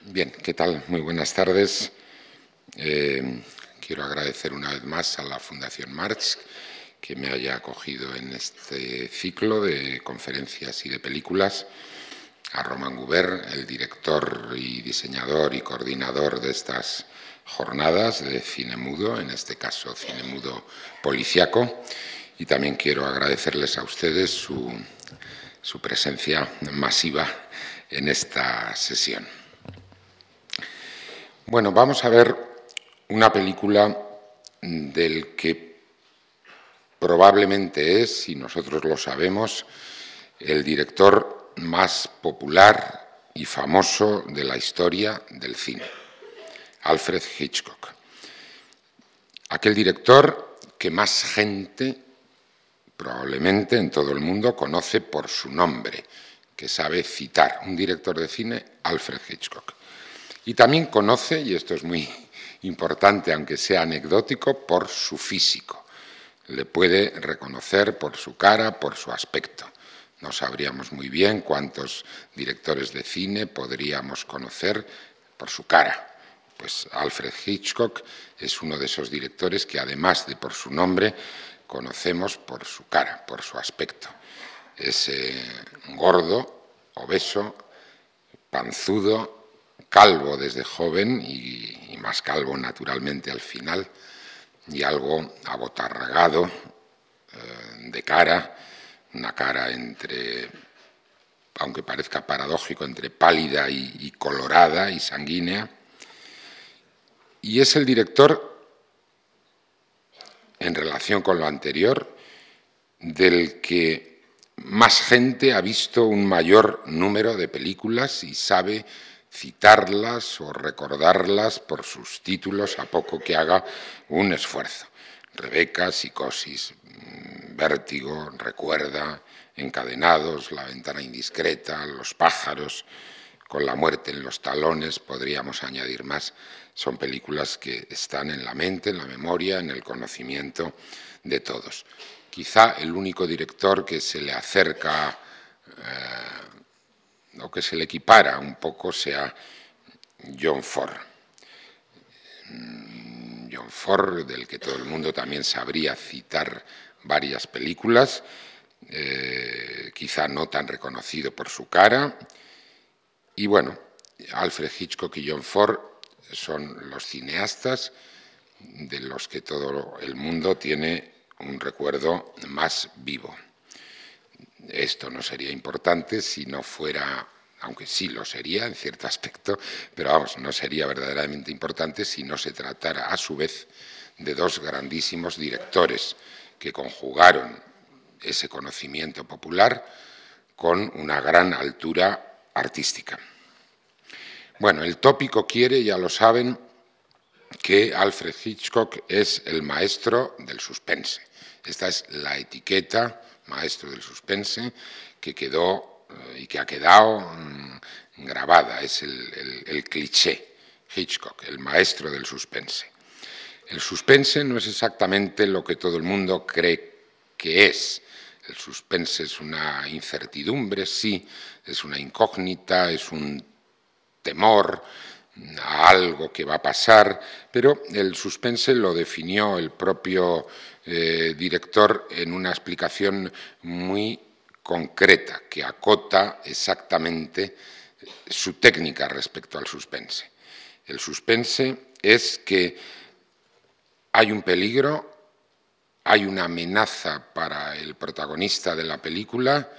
Bien, ¿qué tal? Muy buenas tardes. Quiero agradecer una vez más a la Fundación March que me haya acogido en este ciclo de conferencias y de películas, a Roman Guber, el director y diseñador y coordinador de estas jornadas de cine mudo, en este caso cine mudo policiaco, y también quiero agradecerles a ustedes su presencia masiva en esta sesión. Bueno, vamos a ver una película del que probablemente es, y nosotros lo sabemos, el director más popular y famoso de la historia del cine, Alfred Hitchcock. Aquel director que más gente, probablemente en todo el mundo, conoce por su nombre, que sabe citar, un director de cine, Alfred Hitchcock. Y también conoce, y esto es muy importante, aunque sea anecdótico, por su físico. Le puede reconocer por su cara, por su aspecto. No sabríamos muy bien cuántos directores de cine podríamos conocer por su cara. Pues Alfred Hitchcock es uno de esos directores que, además de por su nombre, conocemos por su cara, por su aspecto. Es gordo, obeso, panzudo, calvo desde joven y más calvo naturalmente al final, y algo abotargado de cara, una cara entre, aunque parezca paradójico, entre pálida y colorada y sanguínea. Y es el director, en relación con lo anterior, del que más gente ha visto un mayor número de películas y sabe citarlas o recordarlas por sus títulos a poco que haga un esfuerzo. Rebeca, Psicosis, Vértigo, Recuerda, Encadenados, La ventana indiscreta, Los pájaros, Con la muerte en los talones, podríamos añadir más. Son películas que están en la mente, en la memoria, en el conocimiento de todos. Quizá el único director que se le acerca o que se le equipara un poco sea John Ford. John Ford, del que todo el mundo también sabría citar varias películas, quizá no tan reconocido por su cara. Y bueno, Alfred Hitchcock y John Ford son los cineastas de los que todo el mundo tiene un recuerdo más vivo. Esto no sería importante si no fuera, aunque sí lo sería en cierto aspecto, pero vamos, no sería verdaderamente importante si no se tratara a su vez de dos grandísimos directores que conjugaron ese conocimiento popular con una gran altura artística. Bueno, el tópico quiere, ya lo saben, que Alfred Hitchcock es el maestro del suspense. Esta es la etiqueta, maestro del suspense, que quedó y que ha quedado grabada. Es el cliché, Hitchcock, el maestro del suspense. El suspense no es exactamente lo que todo el mundo cree que es. El suspense es una incertidumbre, sí, es una incógnita, es un temor a algo que va a pasar, pero el suspense lo definió el propio director en una explicación muy concreta, que acota exactamente su técnica respecto al suspense. El suspense es que hay un peligro, hay una amenaza para el protagonista de la película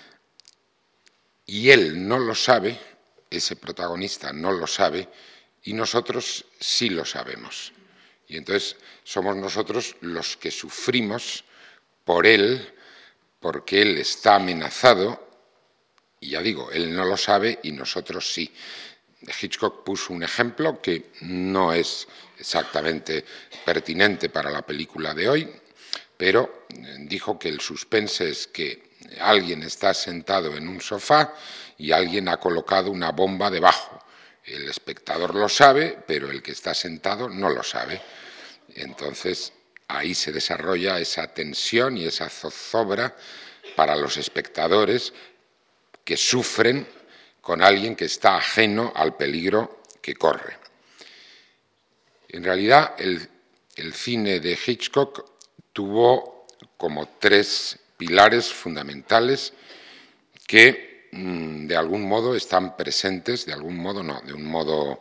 y él no lo sabe, ese protagonista no lo sabe y nosotros sí lo sabemos. Y entonces somos nosotros los que sufrimos por él, porque él está amenazado, y ya digo, él no lo sabe y nosotros sí. Hitchcock puso un ejemplo que no es exactamente pertinente para la película de hoy, pero dijo que el suspense es que alguien está sentado en un sofá y alguien ha colocado una bomba debajo. El espectador lo sabe, pero el que está sentado no lo sabe. Entonces, ahí se desarrolla esa tensión y esa zozobra para los espectadores que sufren con alguien que está ajeno al peligro que corre. En realidad, el cine de Hitchcock tuvo como tres pilares fundamentales que de algún modo están presentes, de algún modo no, de un modo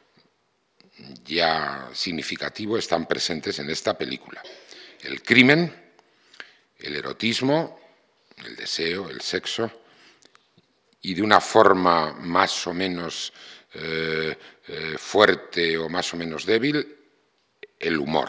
ya significativo están presentes en esta película. El crimen, el erotismo, el deseo, el sexo, y de una forma más o menos fuerte o más o menos débil, el humor.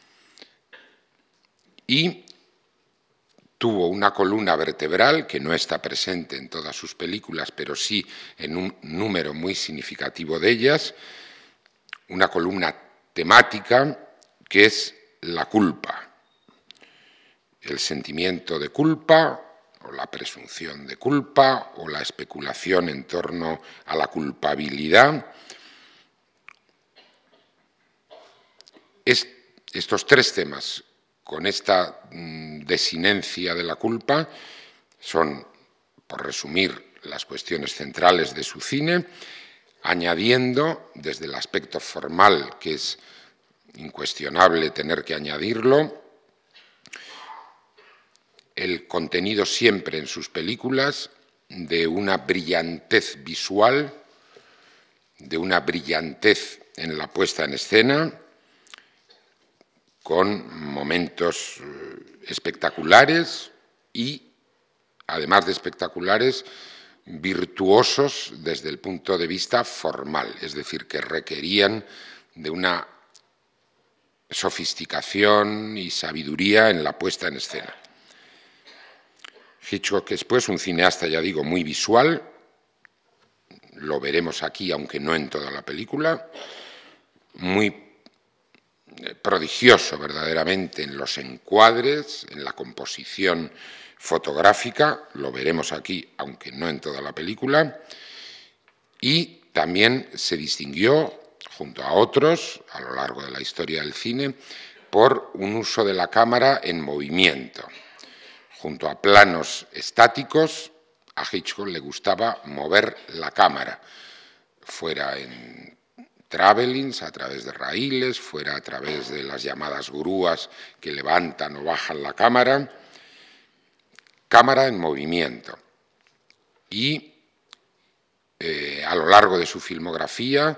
Y tuvo una columna vertebral que no está presente en todas sus películas, pero sí en un número muy significativo de ellas, una columna temática que es la culpa, el sentimiento de culpa o la presunción de culpa o la especulación en torno a la culpabilidad. Estos tres temas, con esta desinencia de la culpa, son, por resumir, las cuestiones centrales de su cine, añadiendo, desde el aspecto formal, que es incuestionable tener que añadirlo, el contenido siempre en sus películas de una brillantez visual, de una brillantez en la puesta en escena, con momentos espectaculares y, además de espectaculares, virtuosos desde el punto de vista formal, es decir, que requerían de una sofisticación y sabiduría en la puesta en escena. Hitchcock es, pues, un cineasta, ya digo, muy visual, lo veremos aquí, aunque no en toda la película, muy prodigioso verdaderamente en los encuadres, en la composición fotográfica, lo veremos aquí, aunque no en toda la película, y también se distinguió, junto a otros, a lo largo de la historia del cine, por un uso de la cámara en movimiento. Junto a planos estáticos, a Hitchcock le gustaba mover la cámara, fuera en travelings, a través de raíles, fuera a través de las llamadas grúas que levantan o bajan la cámara en movimiento. Y a lo largo de su filmografía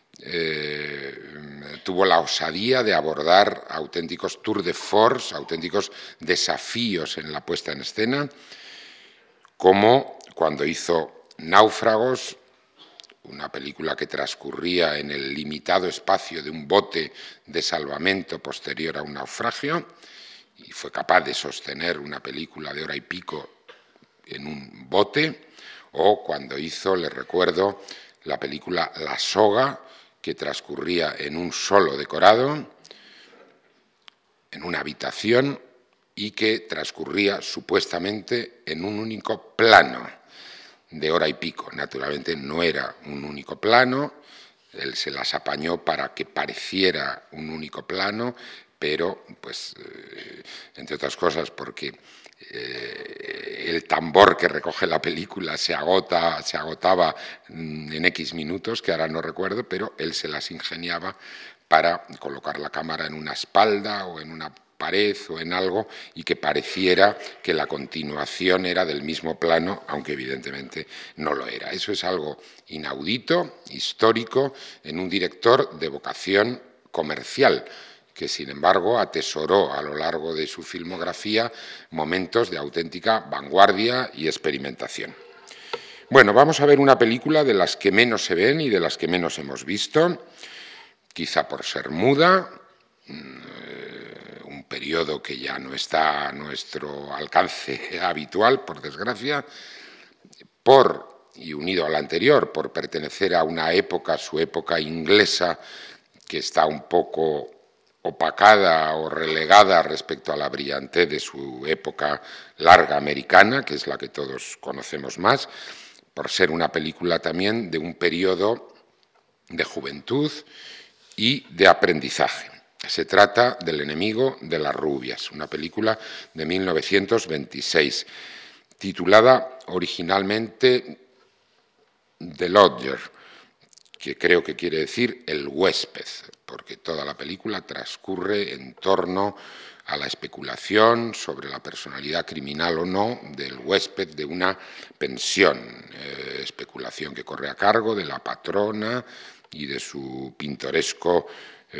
tuvo la osadía de abordar auténticos tours de force, auténticos desafíos en la puesta en escena, como cuando hizo Náufragos, una película que transcurría en el limitado espacio de un bote de salvamento posterior a un naufragio, y fue capaz de sostener una película de hora y pico en un bote, o cuando hizo, les recuerdo, la película La soga, que transcurría en un solo decorado, en una habitación, y que transcurría supuestamente en un único plano de hora y pico. Naturalmente no era un único plano, él se las apañó para que pareciera un único plano, pero, pues, entre otras cosas, porque el tambor que recoge la película se agotaba en X minutos, que ahora no recuerdo, pero él se las ingeniaba para colocar la cámara en una espalda o en una pared o en algo y que pareciera que la continuación era del mismo plano, aunque evidentemente no lo era. Eso es algo inaudito, histórico, en un director de vocación comercial, que sin embargo atesoró a lo largo de su filmografía momentos de auténtica vanguardia y experimentación. Bueno, vamos a ver una película de las que menos se ven y de las que menos hemos visto, quizá por ser muda, un periodo que ya no está a nuestro alcance habitual, por desgracia, y unido al anterior, por pertenecer a una época, su época inglesa, que está un poco opacada o relegada respecto a la brillantez de su época larga americana, que es la que todos conocemos más, por ser una película también de un periodo de juventud y de aprendizaje. Se trata del enemigo de las rubias, una película de 1926, titulada originalmente The Lodger, que creo que quiere decir el huésped, porque toda la película transcurre en torno a la especulación sobre la personalidad criminal o no del huésped de una pensión, especulación que corre a cargo de la patrona y de su pintoresco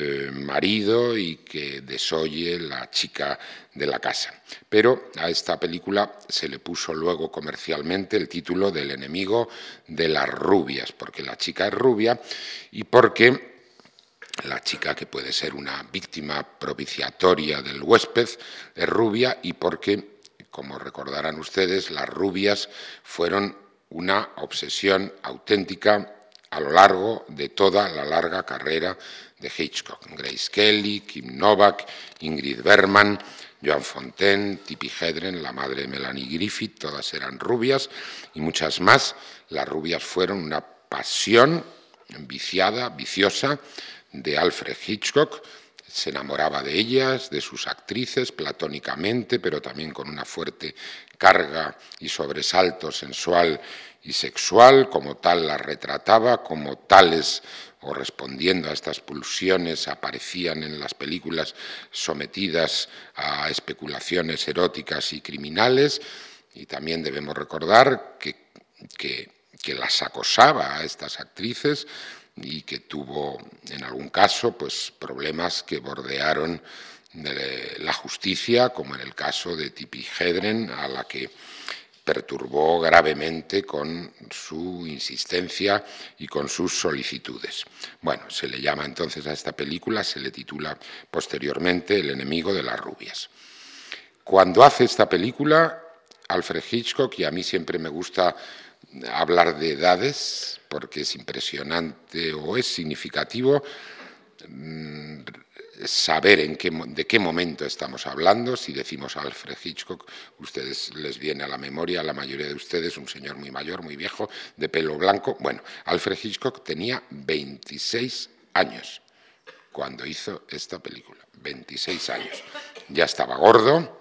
marido y que desoye la chica de la casa. Pero a esta película se le puso luego comercialmente el título del enemigo de las rubias, porque la chica es rubia y porque la chica, que puede ser una víctima propiciatoria del huésped, es rubia y porque, como recordarán ustedes, las rubias fueron una obsesión auténtica a lo largo de toda la larga carrera de Hitchcock. Grace Kelly, Kim Novak, Ingrid Bergman, Joan Fontaine, Tippi Hedren, la madre de Melanie Griffith, todas eran rubias y muchas más. Las rubias fueron una pasión viciada, viciosa, de Alfred Hitchcock. Se enamoraba de ellas, de sus actrices, platónicamente, pero también con una fuerte carga y sobresalto sensual y sexual. Como tal las retrataba, como tales o respondiendo a estas pulsiones aparecían en las películas sometidas a especulaciones eróticas y criminales. Y también debemos recordar que las acosaba a estas actrices y que tuvo en algún caso pues problemas que bordearon de la justicia, como en el caso de Tippi Hedren, a la que perturbó gravemente con su insistencia y con sus solicitudes. Bueno, se le llama entonces a esta película, se le titula posteriormente El enemigo de las rubias. Cuando hace esta película, Alfred Hitchcock, y a mí siempre me gusta hablar de edades porque es impresionante o es significativo saber de qué momento estamos hablando. Si decimos Alfred Hitchcock, ustedes les viene a la memoria, a la mayoría de ustedes, un señor muy mayor, muy viejo, de pelo blanco. Bueno, Alfred Hitchcock tenía 26 años cuando hizo esta película, 26 años. Ya estaba gordo,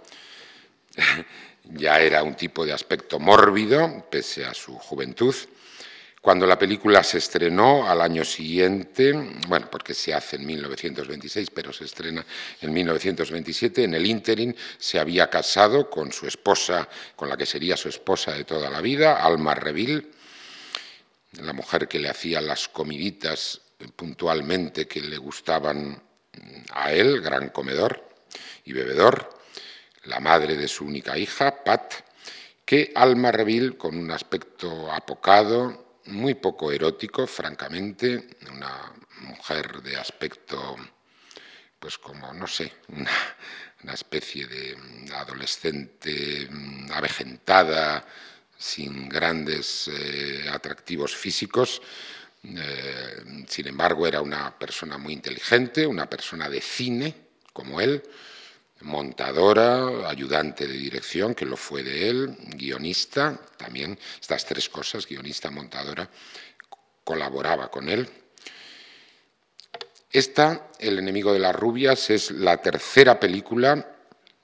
ya era un tipo de aspecto mórbido, pese a su juventud. Cuando la película se estrenó al año siguiente, bueno, porque se hace en 1926, pero se estrena en 1927, en el ínterin se había casado con su esposa, con la que sería su esposa de toda la vida, Alma Reville, la mujer que le hacía las comiditas puntualmente que le gustaban a él, gran comedor y bebedor, la madre de su única hija, Pat, que Alma Reville, con un aspecto apocado, muy poco erótico, francamente, una mujer de aspecto, pues como, no sé, una especie de adolescente avejentada, sin grandes atractivos físicos. Sin embargo, era una persona muy inteligente, una persona de cine, como él, montadora, ayudante de dirección, que lo fue de él, guionista, también estas tres cosas, guionista, montadora, colaboraba con él. Esta, El enemigo de las rubias, es la tercera película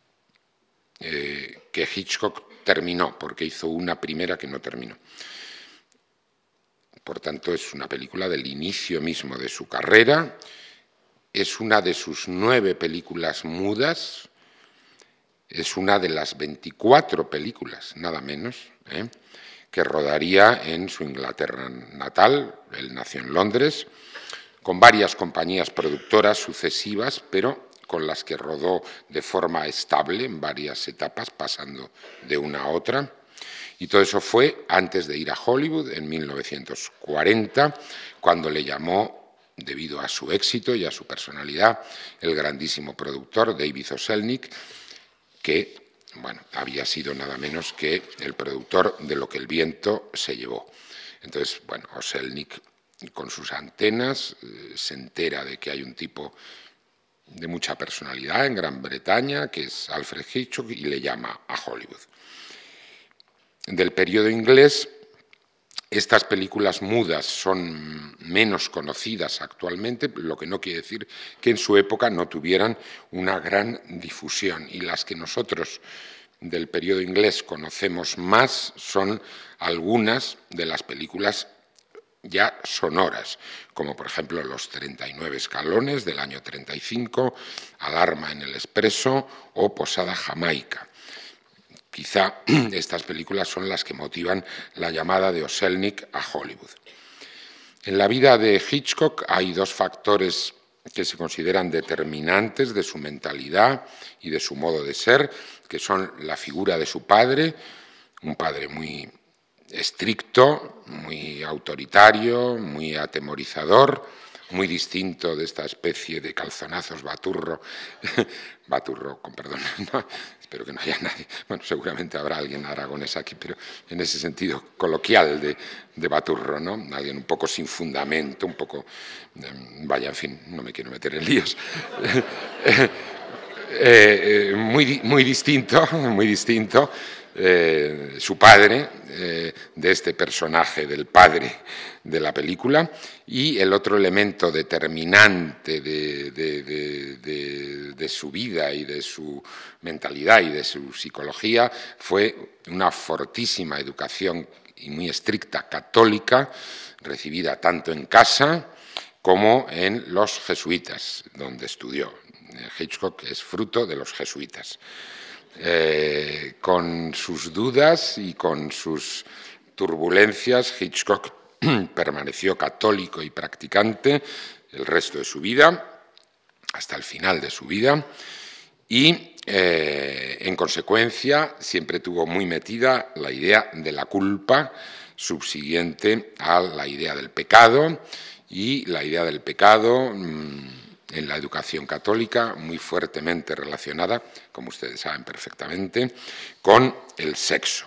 que Hitchcock terminó, porque hizo una primera que no terminó. Por tanto, es una película del inicio mismo de su carrera. Es una de sus 9 películas mudas, es una de las 24 películas, nada menos, que rodaría en su Inglaterra natal. Él nació en Londres, con varias compañías productoras sucesivas, pero con las que rodó de forma estable en varias etapas, pasando de una a otra. Y todo eso fue antes de ir a Hollywood, en 1940, cuando le llamó, debido a su éxito y a su personalidad, el grandísimo productor David O. Selznick, que, bueno, había sido nada menos que el productor de Lo que el viento se llevó. Entonces, bueno, O. Selznick, con sus antenas, se entera de que hay un tipo de mucha personalidad en Gran Bretaña, que es Alfred Hitchcock, y le llama a Hollywood. Del periodo inglés, estas películas mudas son menos conocidas actualmente, lo que no quiere decir que en su época no tuvieran una gran difusión. Y las que nosotros del periodo inglés conocemos más son algunas de las películas ya sonoras, como por ejemplo Los 39 escalones del año 35, Alarma en el Expreso o Posada Jamaica. Quizá estas películas son las que motivan la llamada de Selznick a Hollywood. En la vida de Hitchcock hay dos factores que se consideran determinantes de su mentalidad y de su modo de ser, que son la figura de su padre, un padre muy estricto, muy autoritario, muy atemorizador, muy distinto de esta especie de calzonazos baturro, con perdón, no, espero que no haya nadie, bueno, seguramente habrá alguien aragonés aquí, pero en ese sentido coloquial de baturro, ¿no? Alguien un poco sin fundamento, un poco, vaya, en fin, no me quiero meter en líos. Muy distinto, su padre, de este personaje del padre de la película, y el otro elemento determinante de su vida y de su mentalidad y de su psicología fue una fortísima educación y muy estricta católica, recibida tanto en casa como en los jesuitas, donde estudió. Hitchcock es fruto de los jesuitas. Con sus dudas y con sus turbulencias, Hitchcock permaneció católico y practicante el resto de su vida, hasta el final de su vida, y en consecuencia siempre tuvo muy metida la idea de la culpa, subsiguiente a la idea del pecado, y la idea del pecado en la educación católica muy fuertemente relacionada, como ustedes saben perfectamente, con el sexo.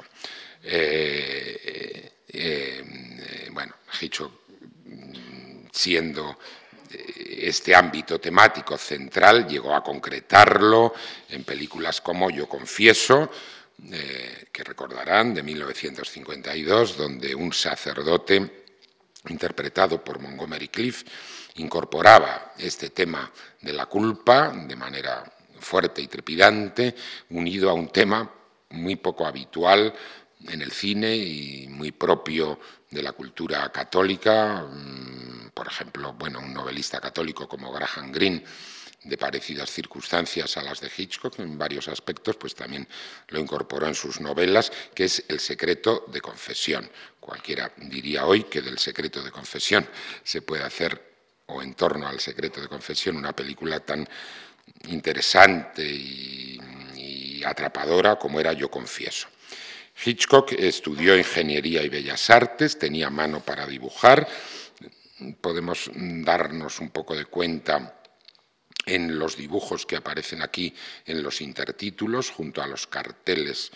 Bueno, Hitchcock, siendo este ámbito temático central, llegó a concretarlo en películas como Yo confieso, que recordarán, de 1952, donde un sacerdote interpretado por Montgomery Clift incorporaba este tema de la culpa de manera fuerte y trepidante, unido a un tema muy poco habitual en el cine y muy propio de la cultura católica. Por ejemplo, bueno, un novelista católico como Graham Greene, de parecidas circunstancias a las de Hitchcock en varios aspectos, pues también lo incorporó en sus novelas, que es El secreto de confesión. Cualquiera diría hoy que del secreto de confesión se puede hacer, o en torno al secreto de confesión, una película tan interesante y atrapadora como era Yo confieso. Hitchcock estudió Ingeniería y Bellas Artes, tenía mano para dibujar. Podemos darnos un poco de cuenta en los dibujos que aparecen aquí en los intertítulos, junto a los carteles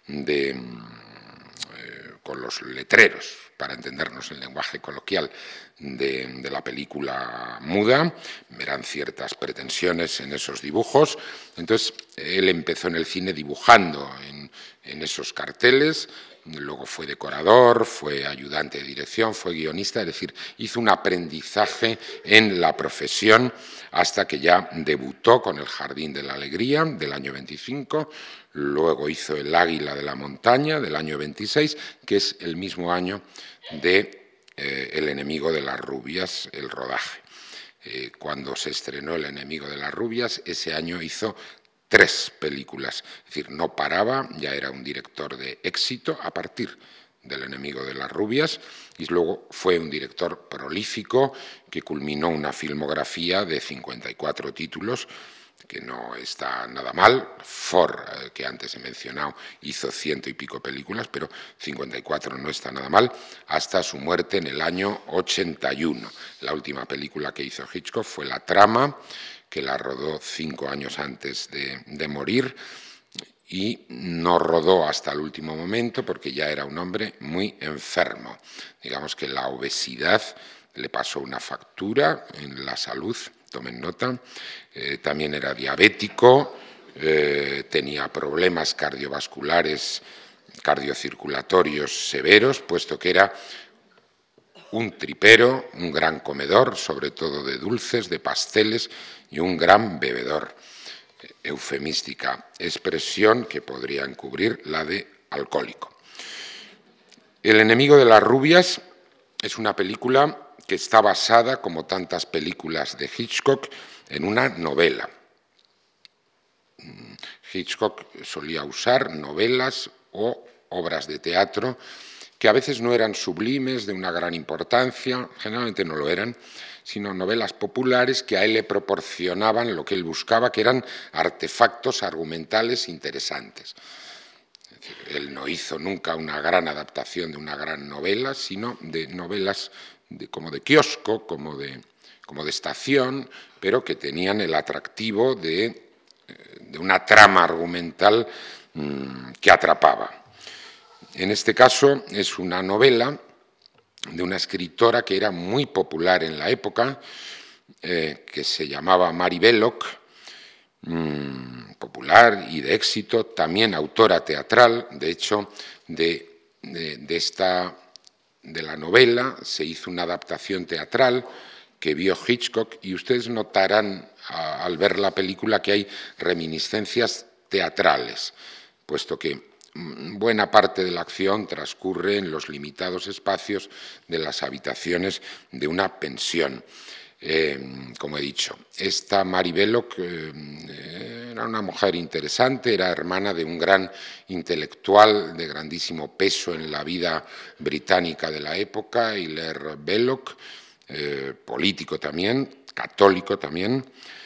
con los letreros, para entendernos el lenguaje coloquial, de la película muda. Verán ciertas pretensiones en esos dibujos. Entonces, él empezó en el cine dibujando en esos carteles, luego fue decorador, fue ayudante de dirección, fue guionista, es decir, hizo un aprendizaje en la profesión hasta que ya debutó con El Jardín de la Alegría del año 25, luego hizo El Águila de la Montaña del año 26, que es el mismo año de El enemigo de las rubias, el rodaje. Cuando se estrenó El enemigo de las rubias, ese año hizo 3 películas, es decir, no paraba, ya era un director de éxito a partir del enemigo de las rubias, y luego fue un director prolífico que culminó una filmografía de 54 títulos, que no está nada mal. Ford, que antes he mencionado, hizo 100 y pico películas, pero 54 no está nada mal, hasta su muerte en el año 81. La última película que hizo Hitchcock fue La Trama, que la rodó 5 años antes de morir, y no rodó hasta el último momento porque ya era un hombre muy enfermo. Digamos que la obesidad le pasó una factura en la salud, tomen nota. También era diabético, tenía problemas cardiovasculares, cardiocirculatorios severos, puesto que era un tripero, un gran comedor, sobre todo de dulces, de pasteles, y un gran bebedor. Eufemística expresión que podría encubrir la de alcohólico. El enemigo de las rubias es una película que está basada, como tantas películas de Hitchcock, en una novela. Hitchcock solía usar novelas o obras de teatro que a veces no eran sublimes, de una gran importancia, generalmente no lo eran, sino novelas populares que a él le proporcionaban lo que él buscaba, que eran artefactos argumentales interesantes. Es decir, él no hizo nunca una gran adaptación de una gran novela, sino de novelas como de kiosco, como de estación, pero que tenían el atractivo de una trama argumental que atrapaba. En este caso es una novela de una escritora que era muy popular en la época, que se llamaba Mary Belloc, popular y de éxito, también autora teatral. De hecho, de la novela se hizo una adaptación teatral que vio Hitchcock, y ustedes notarán al ver la película que hay reminiscencias teatrales, puesto que buena parte de la acción transcurre en los limitados espacios de las habitaciones de una pensión. Como he dicho, esta Mary Belloc era una mujer interesante, era hermana de un gran intelectual de grandísimo peso en la vida británica de la época, Hilaire Belloc, político también, católico también,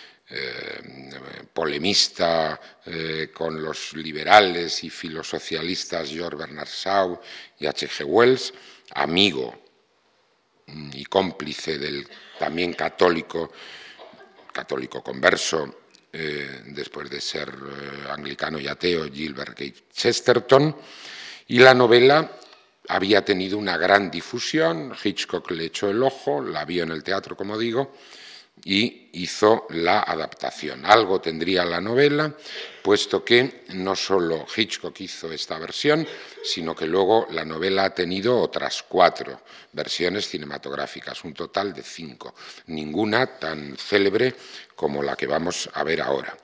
polemista con los liberales y filosocialistas George Bernard Shaw y H.G. Wells, amigo y cómplice del también católico converso, después de ser anglicano y ateo, Gilbert Keith Chesterton. Y la novela había tenido una gran difusión, Hitchcock le echó el ojo, la vio en el teatro, como digo, y hizo la adaptación. Algo tendría la novela, puesto que no solo Hitchcock hizo esta versión, sino que luego la novela ha tenido otras 4 versiones cinematográficas, un total de 5, ninguna tan célebre como la que vamos a ver ahora.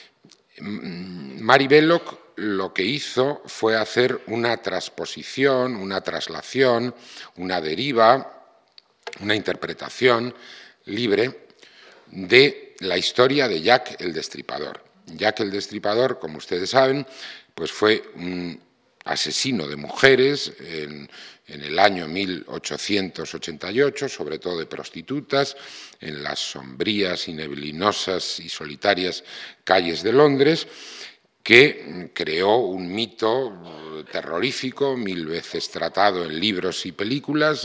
Mary Belloc lo que hizo fue hacer una transposición, una traslación, una deriva, una interpretación libre de la historia de Jack el Destripador. Jack el Destripador, como ustedes saben, pues fue un asesino de mujeres en el año 1888, sobre todo de prostitutas, en las sombrías y neblinosas y solitarias calles de Londres, que creó un mito terrorífico, 1000 veces tratado en libros y películas,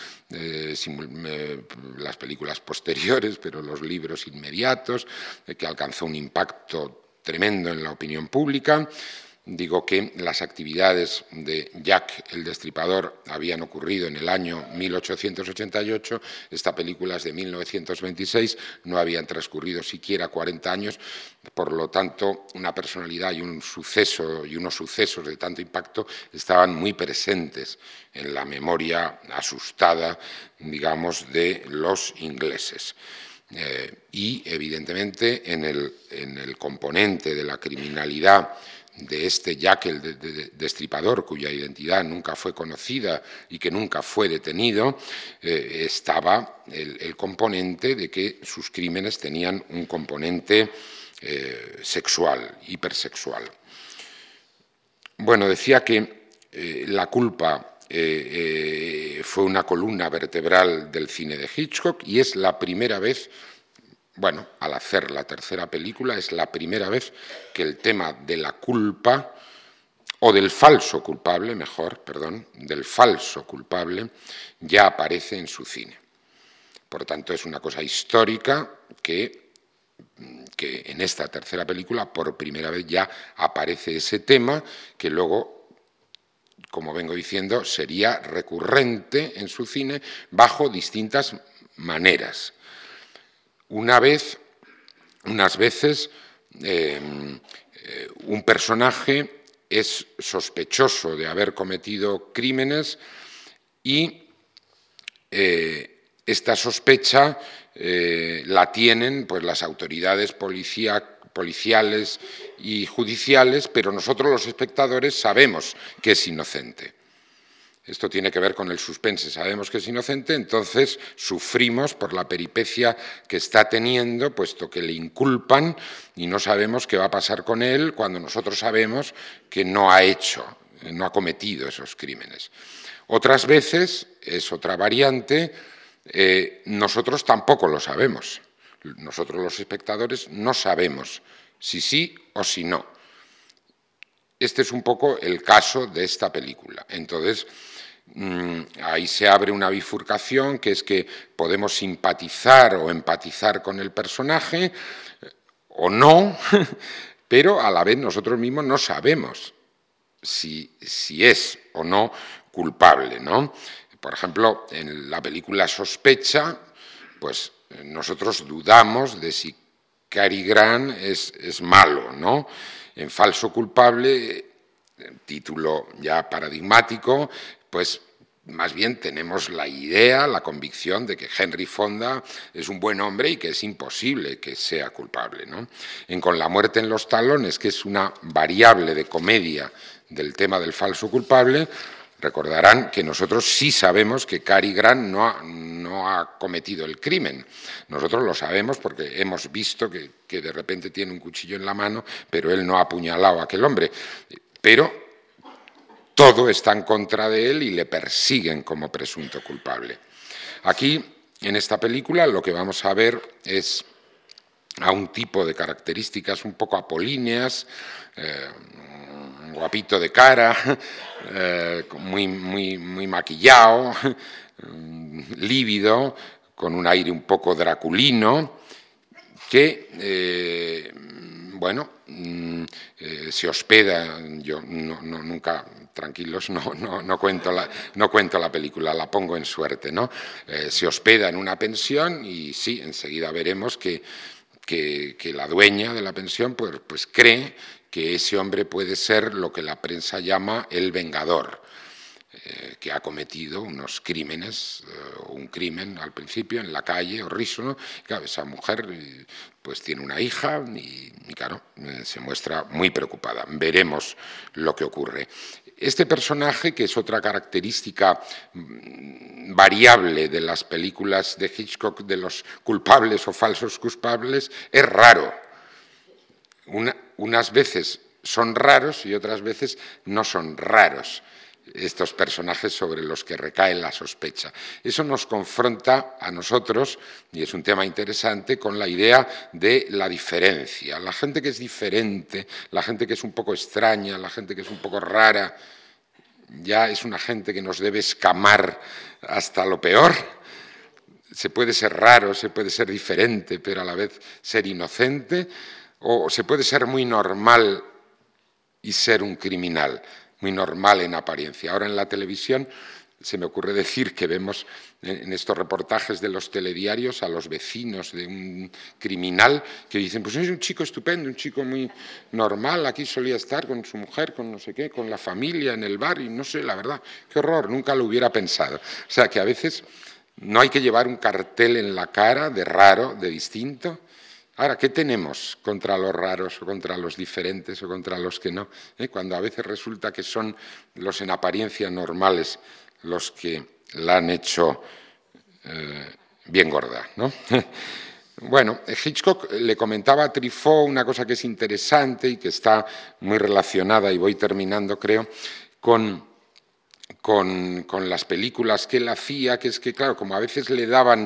las películas posteriores, pero los libros inmediatos, que alcanzó un impacto tremendo en la opinión pública. Digo que las actividades de Jack el Destripador habían ocurrido en el año 1888, esta película es de 1926, no habían transcurrido siquiera 40 años, por lo tanto, una personalidad y unos sucesos de tanto impacto estaban muy presentes en la memoria asustada, digamos, de los ingleses. Y, evidentemente, en el componente de la criminalidad de este Jack el Destripador, cuya identidad nunca fue conocida y que nunca fue detenido, estaba el componente de que sus crímenes tenían un componente sexual, hipersexual. Bueno, decía que La culpa fue una columna vertebral del cine de Hitchcock y es la primera vez, bueno, al hacer la tercera película, es la primera vez que el tema de la culpa, o del falso culpable, del falso culpable, ya aparece en su cine. Por tanto, es una cosa histórica que en esta tercera película, por primera vez ya aparece ese tema, que luego, como vengo diciendo, sería recurrente en su cine bajo distintas maneras. Unas veces un personaje es sospechoso de haber cometido crímenes y esta sospecha la tienen pues las autoridades policiales y judiciales, pero nosotros los espectadores sabemos que es inocente. Esto tiene que ver con el suspense. Sabemos que es inocente, entonces sufrimos por la peripecia que está teniendo, puesto que le inculpan y no sabemos qué va a pasar con él cuando nosotros sabemos que no ha cometido esos crímenes. Otras veces, es otra variante, nosotros tampoco lo sabemos. Nosotros los espectadores no sabemos si sí o si no. Este es un poco el caso de esta película. Entonces, ahí se abre una bifurcación, que es que podemos simpatizar o empatizar con el personaje o no, pero a la vez nosotros mismos no sabemos si es o no culpable, ¿no? Por ejemplo, en la película Sospecha, pues nosotros dudamos de si Cary Grant es malo, ¿no? En Falso culpable, título ya paradigmático, pues más bien tenemos la idea, la convicción de que Henry Fonda es un buen hombre y que es imposible que sea culpable, ¿no? Con La muerte en los talones, que es una variable de comedia del tema del falso culpable, recordarán que nosotros sí sabemos que Cary Grant no ha cometido el crimen. Nosotros lo sabemos porque hemos visto que de repente tiene un cuchillo en la mano, pero él no ha apuñalado a aquel hombre. Pero todo está en contra de él y le persiguen como presunto culpable. Aquí, en esta película, lo que vamos a ver es a un tipo de características un poco apolíneas, guapito de cara, muy maquillado, lívido, con un aire un poco draculino, que, se hospeda. Yo nunca, tranquilos, no cuento la película, la pongo en suerte, ¿no? Se hospeda en una pensión y sí, enseguida veremos que la dueña de la pensión pues cree que ese hombre puede ser lo que la prensa llama el vengador, que ha cometido unos crímenes, un crimen al principio en la calle, horrísono. Claro, esa mujer pues tiene una hija y claro, se muestra muy preocupada. Veremos lo que ocurre. Este personaje, que es otra característica variable de las películas de Hitchcock, de los culpables o falsos culpables, es raro. Unas veces son raros y otras veces no son raros estos personajes sobre los que recae la sospecha. Eso nos confronta a nosotros, y es un tema interesante, con la idea de la diferencia. La gente que es diferente, la gente que es un poco extraña, la gente que es un poco rara, ya es una gente que nos debe escamar hasta lo peor. Se puede ser raro, se puede ser diferente, pero a la vez ser inocente, o se puede ser muy normal y ser un criminal, muy normal en apariencia. Ahora en la televisión se me ocurre decir que vemos en estos reportajes de los telediarios a los vecinos de un criminal que dicen, pues es un chico estupendo, un chico muy normal, aquí solía estar con su mujer, con no sé qué, con la familia en el bar y no sé, la verdad, qué horror, nunca lo hubiera pensado. O sea que a veces no hay que llevar un cartel en la cara de raro, de distinto. Ahora, ¿qué tenemos contra los raros o contra los diferentes o contra los que no? Cuando a veces resulta que son los en apariencia normales los que la han hecho bien gorda, ¿no? Bueno, Hitchcock le comentaba a Truffaut una cosa que es interesante y que está muy relacionada, y voy terminando, creo, con las películas que él hacía, que es que, claro, como a veces le daban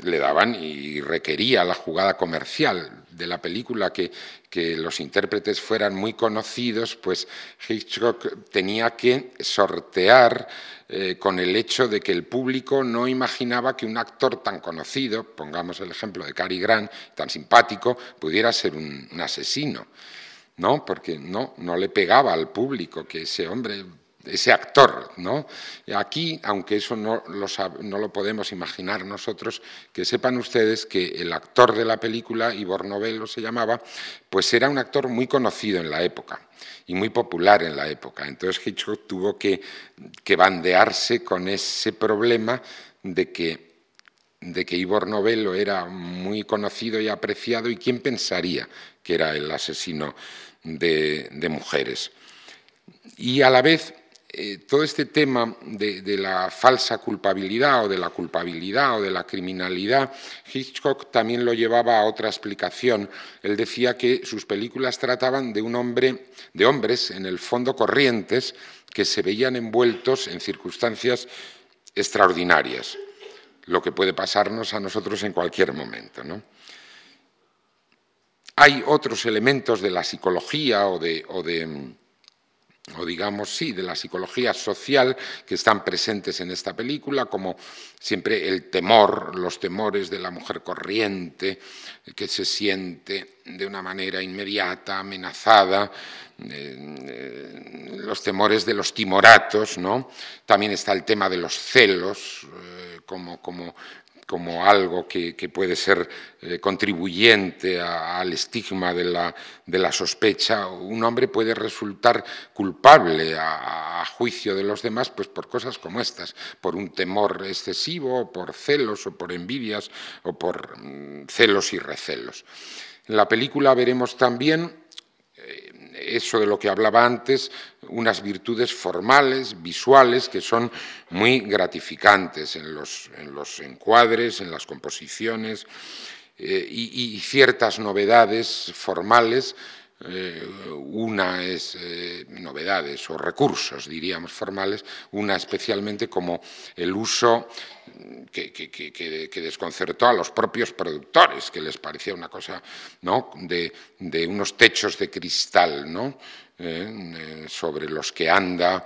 y requería la jugada comercial de la película que los intérpretes fueran muy conocidos, pues Hitchcock tenía que sortear con el hecho de que el público no imaginaba que un actor tan conocido, pongamos el ejemplo de Cary Grant, tan simpático, pudiera ser un asesino, ¿no? Porque no le pegaba al público que ese hombre, ese actor, ¿no? Aquí, aunque eso no lo podemos imaginar nosotros, que sepan ustedes que el actor de la película, Ivor Novello se llamaba, pues era un actor muy conocido en la época y muy popular en la época. Entonces Hitchcock tuvo que bandearse con ese problema de que Ivor Novello era muy conocido y apreciado, y quién pensaría que era el asesino de mujeres. Y a la vez todo este tema de la falsa culpabilidad o de la culpabilidad o de la criminalidad, Hitchcock también lo llevaba a otra explicación. Él decía que sus películas trataban de hombres en el fondo corrientes que se veían envueltos en circunstancias extraordinarias, lo que puede pasarnos a nosotros en cualquier momento, ¿no? Hay otros elementos de la psicología o digamos, sí, de la psicología social que están presentes en esta película, como siempre el temor, los temores de la mujer corriente, que se siente de una manera inmediata, amenazada, los temores de los timoratos, ¿no? También está el tema de los celos, como algo que puede ser contribuyente al estigma de la sospecha. Un hombre puede resultar culpable a juicio de los demás pues por cosas como estas, por un temor excesivo, por celos o por envidias o por celos y recelos. En la película veremos también eso de lo que hablaba antes, unas virtudes formales, visuales, que son muy gratificantes en los encuadres, en las composiciones, y ciertas novedades formales. Una es novedades o recursos, diríamos, formales, una especialmente como el uso que desconcertó a los propios productores, que les parecía una cosa, ¿no?, de unos techos de cristal, ¿no?, sobre los que anda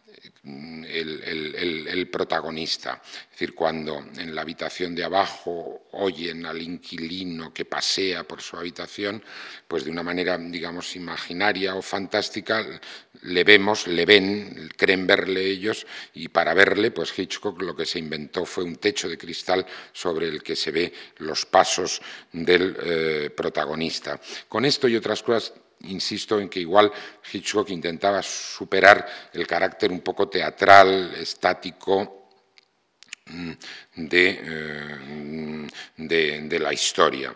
el protagonista. Es decir, cuando en la habitación de abajo oyen al inquilino que pasea por su habitación, pues de una manera, digamos, imaginaria o fantástica, le ven, creen verle ellos, y para verle, pues Hitchcock lo que se inventó fue un techo de cristal sobre el que se ve los pasos del protagonista. Con esto y otras cosas, insisto en que igual Hitchcock intentaba superar el carácter un poco teatral, estático de la historia.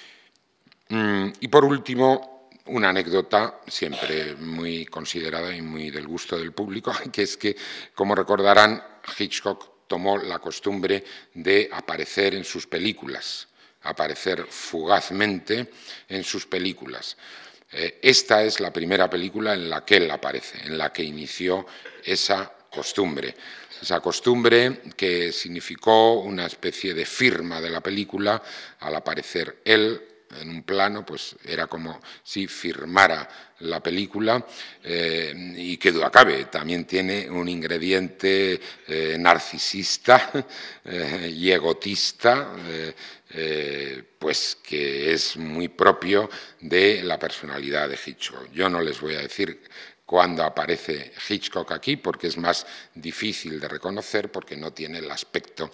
Y por último, una anécdota siempre muy considerada y muy del gusto del público, que es que, como recordarán, Hitchcock tomó la costumbre de aparecer en sus películas, aparecer fugazmente en sus películas. Esta es la primera película en la que él aparece, en la que inició esa costumbre que significó una especie de firma de la película. Al aparecer él en un plano, pues era como si firmara la película, y que duda cabe, también tiene un ingrediente narcisista y egotista, pues que es muy propio de la personalidad de Hitchcock. Yo no les voy a decir cuándo aparece Hitchcock aquí, porque es más difícil de reconocer, porque no tiene el aspecto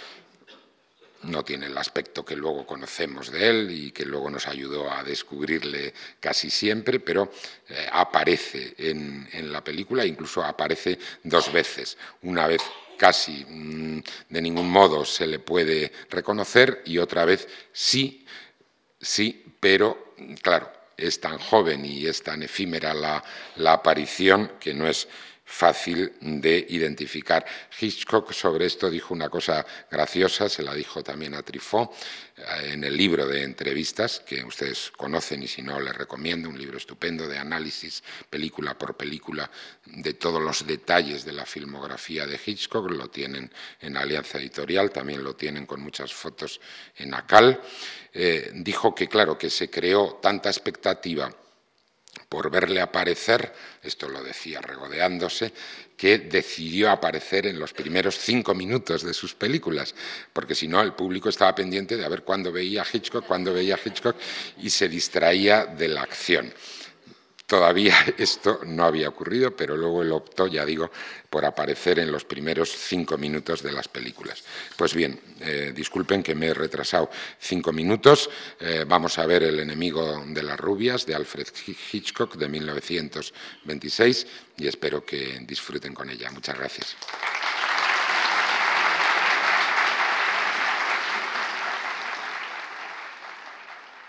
que luego conocemos de él y que luego nos ayudó a descubrirle casi siempre, pero aparece en la película, incluso aparece dos veces. Una vez casi de ningún modo se le puede reconocer y otra vez sí, pero claro, es tan joven y es tan efímera la aparición que no es fácil de identificar. Hitchcock sobre esto dijo una cosa graciosa, se la dijo también a Truffaut en el libro de entrevistas, que ustedes conocen y si no les recomiendo, un libro estupendo de análisis película por película de todos los detalles de la filmografía de Hitchcock. Lo tienen en Alianza Editorial, también lo tienen con muchas fotos en ACAL. Dijo que claro, que se creó tanta expectativa por verle aparecer, esto lo decía regodeándose, que decidió aparecer en los primeros 5 minutos de sus películas, porque si no el público estaba pendiente de a ver cuándo veía Hitchcock, y se distraía de la acción. Todavía esto no había ocurrido, pero luego él optó, ya digo, por aparecer en los primeros 5 minutos de las películas. Pues bien, disculpen que me he retrasado 5 minutos. Vamos a ver El enemigo de las rubias, de Alfred Hitchcock, de 1926, y espero que disfruten con ella. Muchas gracias.